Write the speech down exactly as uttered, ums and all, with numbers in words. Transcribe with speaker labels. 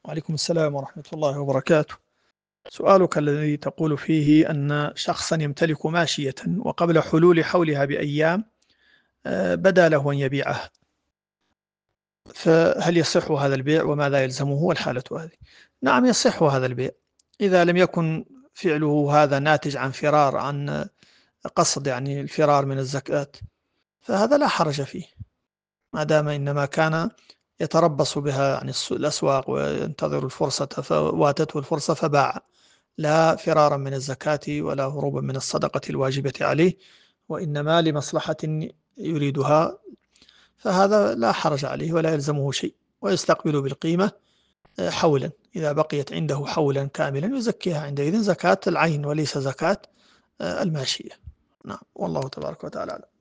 Speaker 1: وعليكم السلام ورحمة الله وبركاته. سؤالك الذي تقول فيه أن شخصا يمتلك ماشية وقبل حلول حولها بأيام آه، بدا له أن يبيعها، فهل يصح هذا البيع وماذا يلزمه والحالة هذه؟ نعم، يصح هذا البيع إذا لم يكن فعله هذا ناتج عن فرار عن قصد، يعني الفرار من الزكاة، فهذا لا حرج فيه ما دام إنما كان يتربص بها عن الأسواق وينتظر الفرصة فواتته الفرصة فباع، لا فرارا من الزكاة ولا هروبا من الصدقة الواجبة عليه، وإنما لمصلحة يريدها، فهذا لا حرج عليه ولا يلزمه شيء، ويستقبل بالقيمة حولا. إذا بقيت عنده حولا كاملا يزكيها عندئذ زكاة العين وليس زكاة الماشية. نعم، والله تبارك وتعالى.